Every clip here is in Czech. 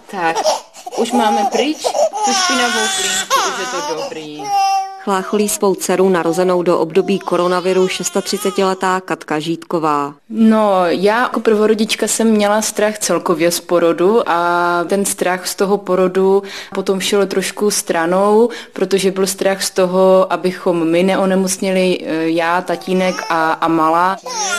Tak, už máme pryč tu špinavou plínku, už je to dobrý. Chlácholí svou dceru narozenou do období koronaviru 36letá Katka Žítková. No, já jako prvorodička jsem měla strach celkově z porodu a ten strach z toho porodu potom šel trošku stranou, protože byl strach z toho, abychom my neonemocnili, já, tatínek a malá.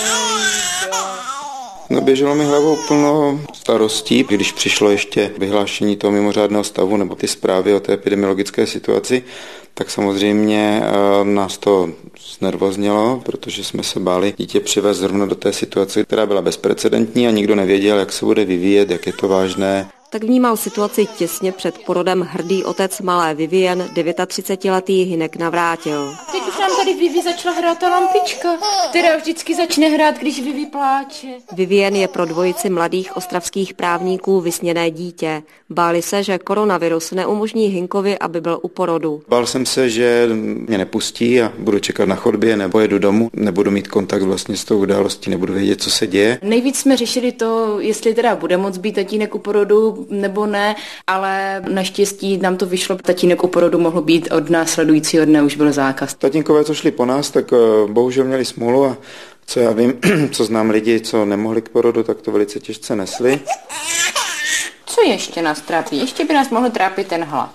No, běželo mi hlavou plno starostí, když přišlo ještě vyhlášení toho mimořádného stavu nebo ty zprávy o té epidemiologické situaci, tak samozřejmě nás to znervoznělo, protože jsme se báli dítě přivést zrovna do té situace, která byla bezprecedentní a nikdo nevěděl, jak se bude vyvíjet, jak je to vážné. Tak vnímal situaci těsně před porodem hrdý otec malé Vivien, 39letý Hynek Navrátil. Teď už nám tady Vivi začala hrát ta lampička, která vždycky začne hrát, když Vivi pláče. Vivien je pro dvojici mladých ostravských právníků vysněné dítě. Báli se, že koronavirus neumožní Hynkovi, aby byl u porodu. Bál jsem se, že mě nepustí a budu čekat na chodbě nebo jedu domů, nebudu mít kontakt vlastně s tou událostí, nebudu vědět, co se děje. Nejvíc jsme řešili to, jestli teda bude moct být tatínek u porodu nebo ne, ale naštěstí nám to vyšlo. Tatínek u porodu mohl být od následujícího dne, už byl zákaz. Tatínkové, co šli po nás, tak bohužel měli smůlu a co já vím, co znám lidi, co nemohli k porodu, tak to velice těžce nesli. Co ještě nás trápí? Ještě by nás mohl trápit ten hlad.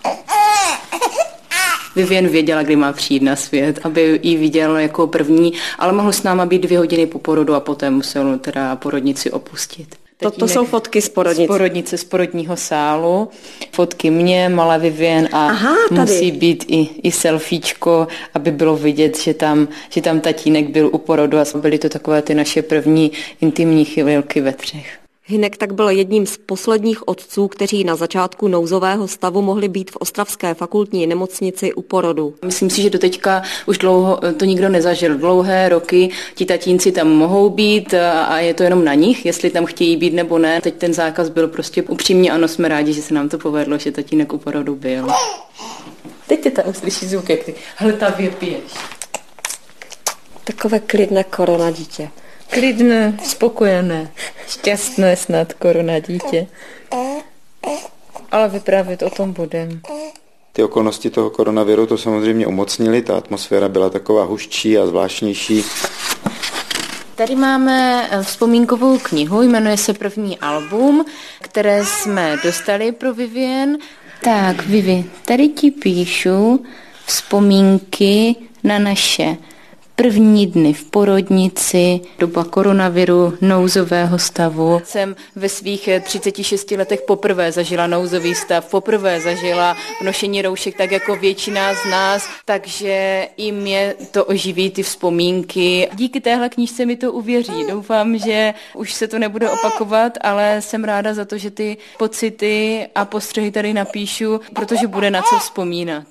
Vivien věděla, kdy má přijít na svět, aby ji viděl jako první, ale mohl s náma být 2 hodiny po porodu a poté musel teda porodnici opustit. To jsou fotky z porodnice. Z porodnice, z porodního sálu. Fotky mě, malé Vivien a musí být i selfiečko, aby bylo vidět, že tam tatínek byl u porodu a byly to takové ty naše první intimní chvilky ve 3. Hynek tak byl jedním z posledních otců, kteří na začátku nouzového stavu mohli být v ostravské fakultní nemocnici u porodu. Myslím si, že doteďka už dlouho to nikdo nezažil. Dlouhé roky ti tatínci tam mohou být a je to jenom na nich, jestli tam chtějí být nebo ne. Teď ten zákaz byl prostě upřímně, ano, jsme rádi, že se nám to povedlo, že tatínek u porodu byl. Teď ty tam uslyší zvuk, jak ty hltavě piješ. Takové klidné korona dítě. Klidné, spokojené, šťastné snad korona dítě. Ale vyprávět o tom budem. Ty okolnosti toho koronaviru to samozřejmě umocnily, ta atmosféra byla taková huščí a zvláštnější. Tady máme vzpomínkovou knihu, jmenuje se První album, které jsme dostali pro Vivien. Tak, Vivi, tady ti píšu vzpomínky na naše první dny v porodnici, doba koronaviru, nouzového stavu. Jsem ve svých 36 letech poprvé zažila nouzový stav, poprvé zažila nošení roušek tak jako většina z nás, takže i mě to oživí ty vzpomínky. Díky téhle knížce mi to uvěří. Doufám, že už se to nebude opakovat, ale jsem ráda za to, že ty pocity a postřehy tady napíšu, protože bude na co vzpomínat.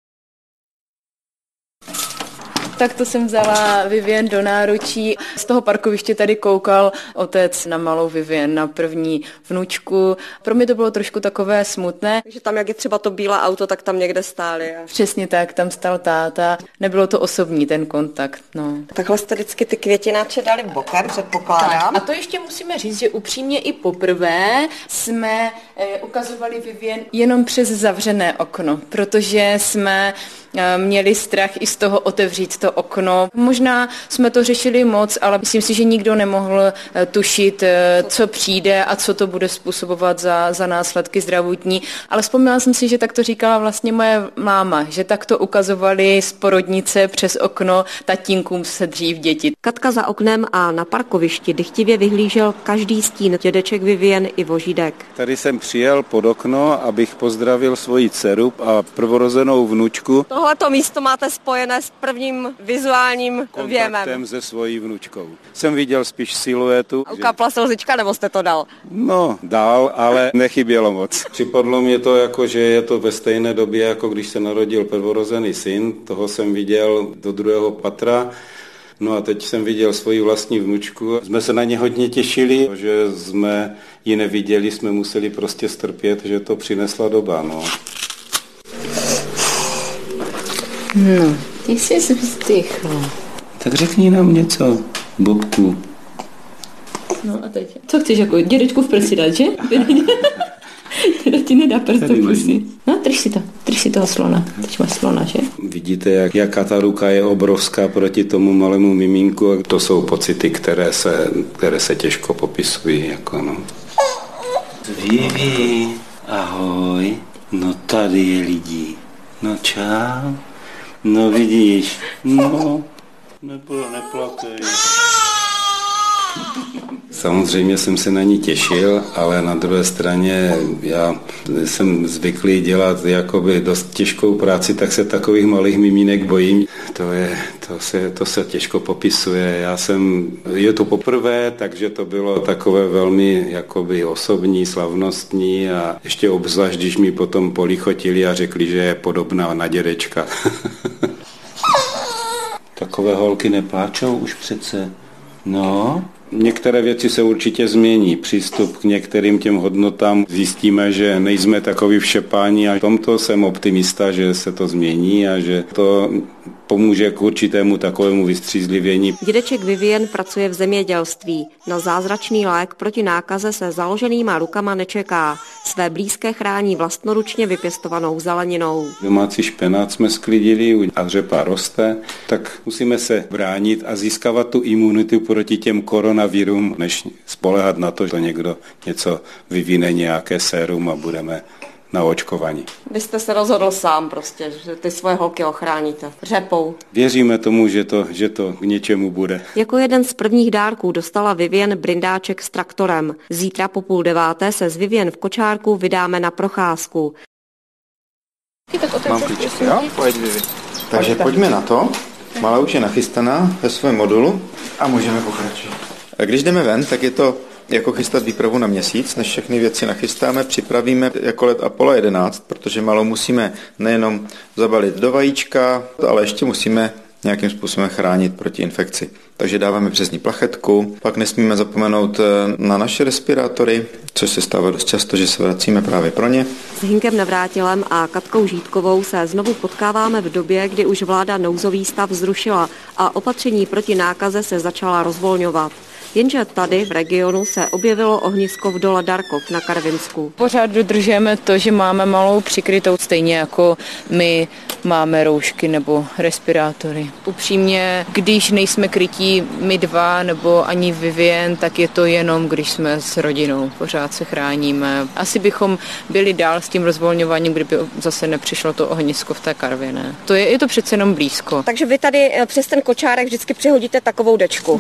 Tak to jsem vzala Vivien do náručí. Z toho parkoviště tady koukal otec na malou Vivien, na první vnučku. Pro mě to bylo trošku takové smutné. Takže tam, jak je třeba to bílé auto, tak tam někde stáli. Přesně tak, tam stál táta. Nebylo to osobní ten kontakt. No. Takhle jste vždycky ty květináče dali bokem, předpokládám. Tak, a to ještě musíme říct, že upřímně i poprvé jsme ukazovali Vivien jenom přes zavřené okno, protože jsme měli strach i z toho otevřít to okno. Možná jsme to řešili moc, ale myslím si, že nikdo nemohl tušit, co přijde a co to bude způsobovat za následky zdravotní. Ale vzpomněla jsem si, že tak to říkala vlastně moje máma, že tak to ukazovali z porodnice přes okno tatínkům se dřív děti. Katka za oknem a na parkovišti dychtivě vyhlížel každý stín, dědeček Vivien i vožídek. Tady jsem přijel pod okno, abych pozdravil svoji dceru a prvorozenou vnučku. Tohleto místo máte spojené s prvním vizuálním věmem. Kontaktem se svojí vnučkou. Jsem viděl spíš siluetu. Ukápla slzička, nebo jste to dal? No, dal, ale nechybělo moc. Připadlo mě to jako, že je to ve stejné době, jako když se narodil prvorozený syn. Toho jsem viděl do 2. patra. No a teď jsem viděl svoji vlastní vnučku. Jsme se na ně hodně těšili, že jsme ji neviděli, jsme museli prostě strpět, že to přinesla doba, no. No, ty jsi vzdychl. Tak řekni nám něco, Bobku. No a teď? Co chceš, jako dědečku v prsi dát, že? Ti nedá prst do pusy. No, drž si toho slona. Teď máš slona, že? Vidíte, jaká ta ruka je obrovská proti tomu malému mimínku. To jsou pocity, které se těžko popisují. Jako no. Vivi, ahoj. No tady je lidí. No čau. No vidíš. No, neplakej. Samozřejmě jsem se na ní těšil, ale na druhé straně já jsem zvyklý dělat jakoby dost těžkou práci, tak se takových malých mimínek bojím. To se těžko popisuje. Je to poprvé, takže to bylo takové velmi jakoby osobní, slavnostní a ještě obzvlášť, když mi potom polichotili a řekli, že je podobná na dědečka. Takové holky nepláčou už přece. No, některé věci se určitě změní. Přístup k některým těm hodnotám zjistíme, že nejsme takový všepáni a v tomto jsem optimista, že se to změní a že to pomůže k určitému takovému vystřízlivění. Dědeček Vivien pracuje v zemědělství. Na zázračný lék proti nákaze se založenýma rukama nečeká. Své blízké chrání vlastnoručně vypěstovanou zeleninou. Domácí špenát jsme sklidili a řepa roste, tak musíme se bránit a získávat tu imunitu proti těm koronavirům, než spoléhat na to, že někdo něco vyvine, nějaké sérum a budeme na očkování. Vy jste se rozhodl sám prostě, že ty svoje holky ochráníte řepou. Věříme tomu, že to k něčemu bude. Jako jeden z prvních dárků dostala Vivien brindáček s traktorem. Zítra po 8:30 se s Vivien v kočárku vydáme na procházku. Mám klíčky, jo? Pojď, Vivi. Takže pojďme na to. Malá už je nachystaná ve svém modulu a můžeme pokračovat. A když jdeme ven, tak je to jako chystat výpravu na měsíc, než všechny věci nachystáme, připravíme jako let Apollo 11, protože malou musíme nejenom zabalit do vajíčka, ale ještě musíme nějakým způsobem chránit proti infekci. Takže dáváme přes ní plachetku, pak nesmíme zapomenout na naše respirátory, což se stává dost často, že se vracíme právě pro ně. S Hinkem Navrátilem a Katkou Žítkovou se znovu potkáváme v době, kdy už vláda nouzový stav zrušila a opatření proti nákaze se začala rozvolňovat. Jenže tady v regionu se objevilo ohnisko v dole Darkov na Karvinsku. Pořád dodržujeme to, že máme malou přikrytou, stejně jako my máme roušky nebo respirátory. Upřímně, když nejsme krytí my dva nebo ani Vivien, tak je to jenom, když jsme s rodinou. Pořád se chráníme. Asi bychom byli dál s tím rozvolňováním, kdyby zase nepřišlo to ohnisko v té Karviné. Je to přece jenom blízko. Takže vy tady přes ten kočárek vždycky přihodíte takovou dečku.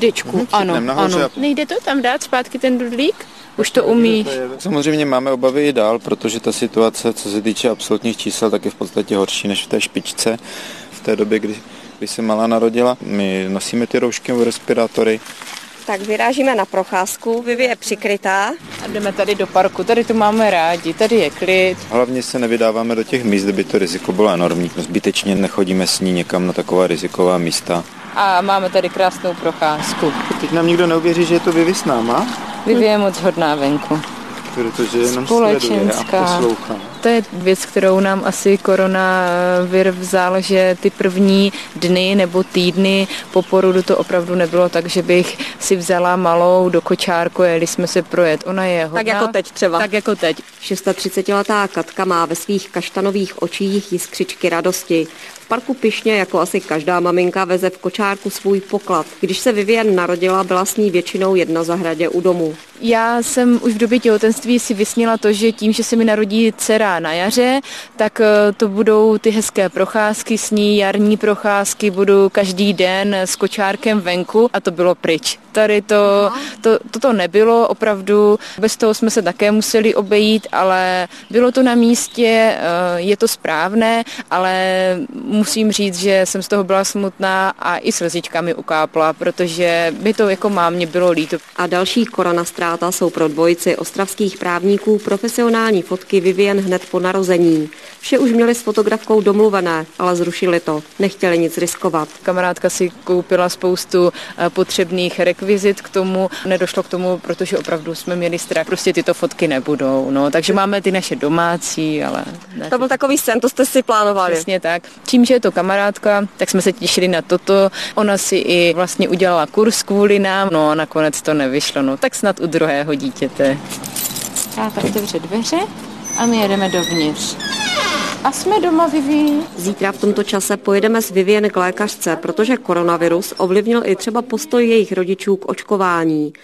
Ano. Nejde to tam dát zpátky ten dudlík? Už to umíš. Samozřejmě máme obavy i dál, protože ta situace, co se týče absolutních čísel, tak je v podstatě horší než v té špičce. V té době, kdy se malá narodila, my nosíme ty roušky nebo respirátory. Tak vyrážíme na procházku, Vivi je přikrytá. A jdeme tady do parku, tady to máme rádi, tady je klid. Hlavně se nevydáváme do těch míst, kde by to riziko bylo enormní. Zbytečně nechodíme s ní někam na taková riziková místa. A máme tady krásnou procházku. Teď nám nikdo neuvěří, že je to Vivi s náma. Vivi je moc hodná venku. Protože jenom sleduje a poslouchá. To je věc, kterou nám asi koronavir vzal, že ty první dny nebo týdny po porodu to opravdu nebylo tak, že bych si vzala malou do kočárku, jeli jsme se projet. Ona je hodná. Tak jako teď třeba. Tak jako teď. 36letá Katka má ve svých kaštanových očích jiskřičky radosti. V parku pyšně, jako asi každá maminka, veze v kočárku svůj poklad. Když se Vivien narodila, byla s ní většinou jedna zahradě u domu. Já jsem už v době těhotenství si vysnila to, že tím, že se mi narodí dcera na jaře, tak to budou ty hezké procházky s ní, jarní procházky, budu každý den s kočárkem venku a to bylo pryč. Tady toto nebylo opravdu, bez toho jsme se také museli obejít, ale bylo to na místě, je to správné, ale musím říct, že jsem z toho byla smutná a i slzička mi ukápla, protože mi to jako mámě bylo líto. A další koronastráta jsou pro dvojici ostravských právníků profesionální fotky Vivien hned po narození. Vše už měli s fotografkou domluvené, ale zrušili to. Nechtěli nic riskovat. Kamarádka si koupila spoustu potřebných rekvizit k tomu. Nedošlo k tomu, protože opravdu jsme měli strach. Prostě tyto fotky nebudou. No, takže máme ty naše domácí, ale... Ne. To byl takový sen, to jste si plánovali. Přesně tak. Tím, že je to kamarádka, tak jsme se těšili na toto. Ona si i vlastně udělala kurz kvůli nám, no a nakonec to nevyšlo. No, tak snad u druhého dítěte. Táta otevře dveře. a my jedeme dovnitř. A jsme doma, Vivi. Zítra v tomto čase pojedeme s Vivien k lékařce, protože koronavirus ovlivnil i třeba postoj jejich rodičů k očkování.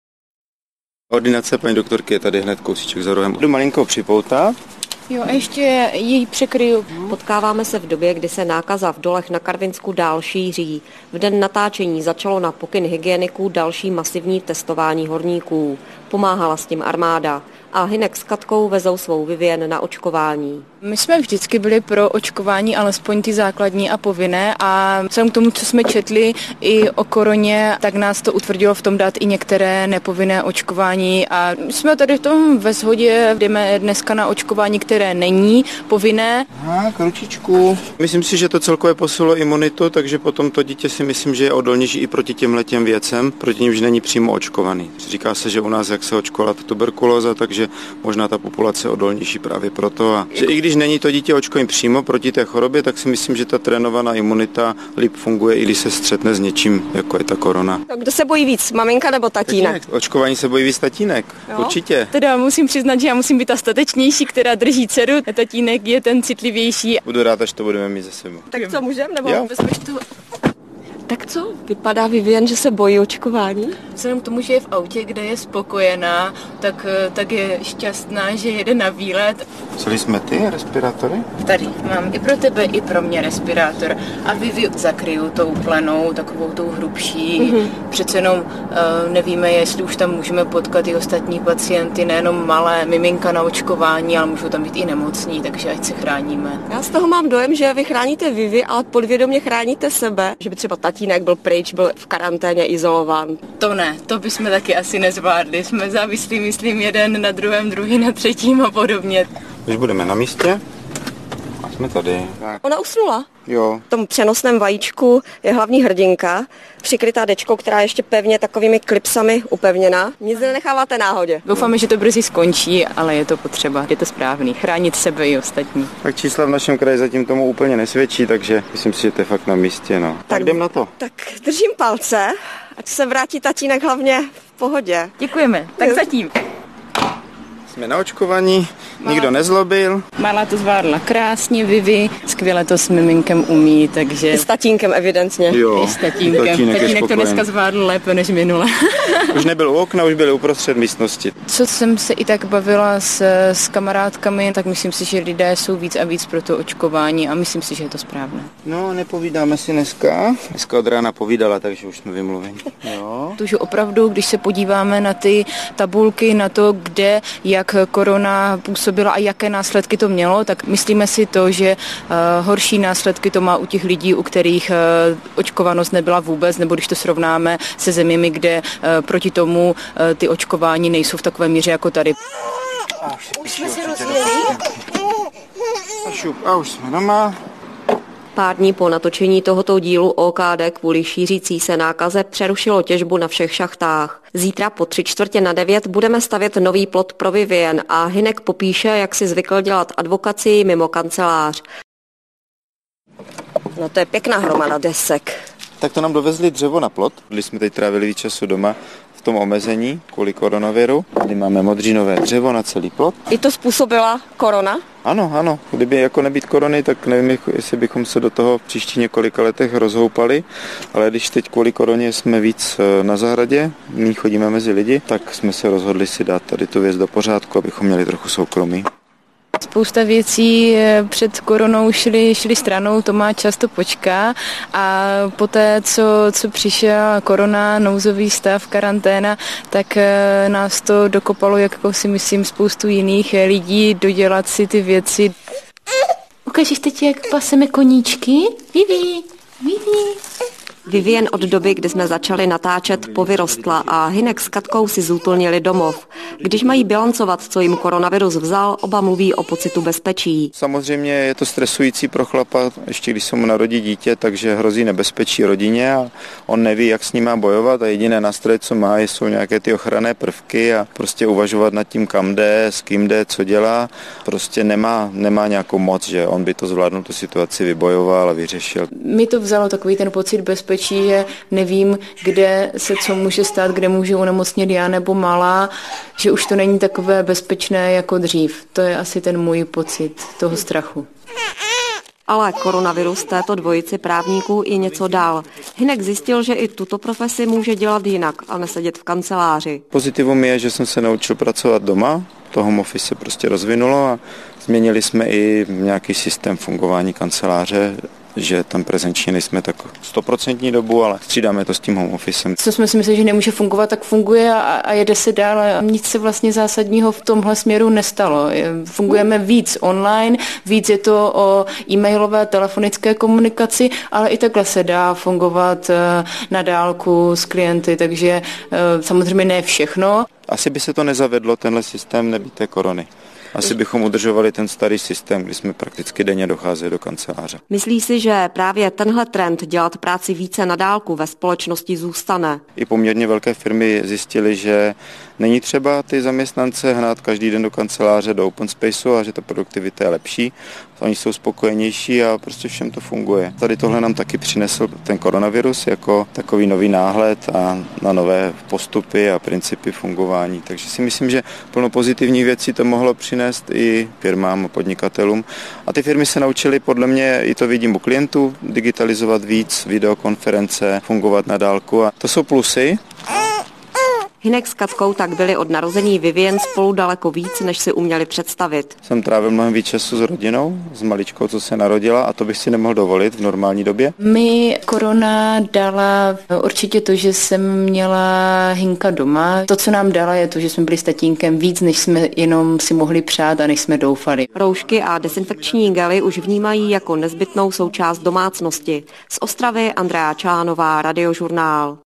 Ordinace paní doktorky je tady hned kousíček za rohem. Jdu malinko připoutat. Jo, a ještě jej překryju. Potkáváme se v době, kdy se nákaza v dolech na Karvinsku dál šíří. V den natáčení začalo na pokyn hygieniků další masivní testování horníků. Pomáhala s tím armáda. A Hynek s Katkou vezou svou Vivien na očkování. My jsme vždycky byli pro očkování, alespoň ty základní a povinné, a vzhledem k tomu, co jsme četli i o koroně, tak nás to utvrdilo v tom dát i některé nepovinné očkování a jsme tady v tom ve shodě, jdeme dneska na očkování, které není povinné. Ručičku. Myslím si, že to celkově posilo imunitu, takže potom to dítě si myslím, že je odolnější i proti těmhletěm věcem, proti nimž není přímo očkovaný. Říká se, že u nás, jak se očkovala tuberkulóza, takže možná ta populace je odolnější právě proto. A že i když není to dítě očkované přímo proti té chorobě, tak si myslím, že ta trénovaná imunita líp funguje, i když se střetne s něčím, jako je ta korona. Kdo se bojí víc, maminka nebo tatínek? Očkování se bojí víc tatínek, určitě. Teda musím přiznat, že já musím být ta statečnější, která drží dceru, a tatínek je ten citlivější. Budu rád, až to budeme mít za sebou. Tak co, můžeme? Nebo vezmeš tu... Tak co, vypadá Vivien, že se bojí očkování? Vzhledem k tomu, že je v autě, kde je spokojená, tak je šťastná, že jede na výlet. Vzali jsme ty respirátory? Tady mám i pro tebe, i pro mě respirátor. A Vivi zakryju tou plenou, takovou tou hrubší. Přece jenom nevíme, jestli už tam můžeme potkat i ostatní pacienty, nejenom malé miminka na očkování, ale můžou tam být i nemocní, takže ať se chráníme. Já z toho mám dojem, že vy chráníte Vivi, ale podvědomě chráníte sebe, že by třeba tatínek byl pryč, byl v karanténě izolován. To ne, to bychom taky asi nezvládli. Jsme závislí, myslím, jeden na druhém, druhý na třetím a podobně. Už budeme na místě a jsme tady. Tak. Ona usnula? Jo. V tom přenosném vajíčku je hlavní hrdinka, přikrytá dečkou, která je ještě pevně takovými klipsami upevněná. Nic nenecháváte náhodě. Doufáme, že to brzy skončí, ale je to potřeba. Je to správný. Chránit sebe i ostatní. Tak čísla v našem kraji zatím tomu úplně nesvědčí, takže myslím si, že to je fakt na místě. No. Tak jdem na to. Tak držím palce, ať se vrátí tatínek hlavně v pohodě. Děkujeme. Tak zatím. Jsme na očkovaní, nikdo nezlobil. Malá to zvládla krásně, Vivi, skvěle to s miminkem umí, takže... I s tatínkem evidentně. Jo, I s tatínkem. Tatínek to dneska zvládl lépe než minule. Už nebyl u okna, už byl uprostřed místnosti. Co jsem se i tak bavila s kamarádkami, tak myslím si, že lidé jsou víc a víc pro to očkování a myslím si, že je to správné. No, nepovídáme si dneska. Dneska od rána povídala, takže už jsme vymluveni. Jo. Takže opravdu, když se podíváme na ty tabulky, na to, kde, jak korona působila a jaké následky to mělo, tak myslíme si to, že horší následky to má u těch lidí, u kterých očkovanost nebyla vůbec, nebo když to srovnáme se zeměmi, kde proti tomu ty očkování nejsou v takové míře jako tady. Už jsme se rozjeli. A už jsme doma. Pár dní po natočení tohoto dílu OKD kvůli šířící se nákaze přerušilo těžbu na všech šachtách. Zítra po 8:45 budeme stavět nový plot pro Vivien a Hynek popíše, jak si zvykl dělat advokacii mimo kancelář. No to je pěkná hromada desek. Tak to nám dovezli dřevo na plot, když jsme teď trávili víc času doma v tom omezení kvůli koronaviru. Tady máme modřinové dřevo na celý plot. I to způsobila korona? Ano. Kdyby jako nebýt korony, tak nevím, jestli bychom se do toho v příštích několika letech rozhoupali, ale když teď kvůli koroně jsme víc na zahradě, my chodíme mezi lidi, tak jsme se rozhodli si dát tady tu věc do pořádku, abychom měli trochu soukromí. Spousta věcí před koronou šly stranou, to má často počká a poté, co přišla korona, nouzový stav, karanténa, tak nás to dokopalo, jako si myslím, spoustu jiných lidí dodělat si ty věci. Ukážeš teď, jak paseme koníčky? Vivi. Vivien od doby, kdy jsme začali natáčet, povyrostla a Hynek s Katkou si zúplnili domov. Když mají bilancovat, co jim koronavirus vzal, oba mluví o pocitu bezpečí. Samozřejmě je to stresující pro chlapa, ještě když se mu narodí dítě, takže hrozí nebezpečí rodině a on neví, jak s ním má bojovat a jediné nástroje, co má, jsou nějaké ty ochranné prvky a prostě uvažovat nad tím, kam jde, s kým jde, co dělá. Prostě nemá nějakou moc, že on by to zvládnul, tu situaci vybojoval a vyřešil. Mi to vzalo takový ten pocit bezpečí, nebezpečí, že nevím, kde se co může stát, kde může onemocnit já nebo malá, že už to není takové bezpečné jako dřív. To je asi ten můj pocit toho strachu. Ale koronavirus této dvojici právníků i něco dál. Hynek zjistil, že i tuto profesi může dělat jinak a nesedět v kanceláři. Pozitivum je, že jsem se naučil pracovat doma, to home office se prostě rozvinulo a změnili jsme i nějaký systém fungování kanceláře, že tam prezenčně nejsme tak 100% dobu, ale střídáme to s tím home officem. Co jsme si mysleli, že nemůže fungovat, tak funguje a jede se dál a nic se vlastně zásadního v tomhle směru nestalo. Fungujeme víc online, víc je to o e-mailové, telefonické komunikaci, ale i takhle se dá fungovat na dálku s klienty, takže samozřejmě ne všechno. Asi by se to nezavedlo, tenhle systém nebýt té korony. Asi bychom udržovali ten starý systém, kdy jsme prakticky denně docházeli do kanceláře. Myslí si, že právě tenhle trend dělat práci více na dálku ve společnosti zůstane. I poměrně velké firmy zjistily, že není třeba ty zaměstnance hnát každý den do kanceláře, do open spaceu a že ta produktivita je lepší. Oni jsou spokojenější a prostě všem to funguje. Tady tohle nám taky přinesl ten koronavirus jako takový nový náhled a na nové postupy a principy fungování. Takže si myslím, že plno pozitivních věcí to mohlo přinést i firmám a podnikatelům. A ty firmy se naučily, podle mě, i to vidím u klientů, digitalizovat víc, videokonference, fungovat na dálku a to jsou plusy. Hynek s Katkou tak byli od narození Vivien spolu daleko víc, než si uměli představit. Jsem trávil mnohem víc času s rodinou, s maličkou, co se narodila a to bych si nemohl dovolit v normální době. Mi korona dala určitě to, že jsem měla Hynka doma. To, co nám dala, je to, že jsme byli s tatínkem víc, než jsme jenom si mohli přát a než jsme doufali. Roušky a dezinfekční gely už vnímají jako nezbytnou součást domácnosti. Z Ostravy Andrea Čánová, Radiožurnál.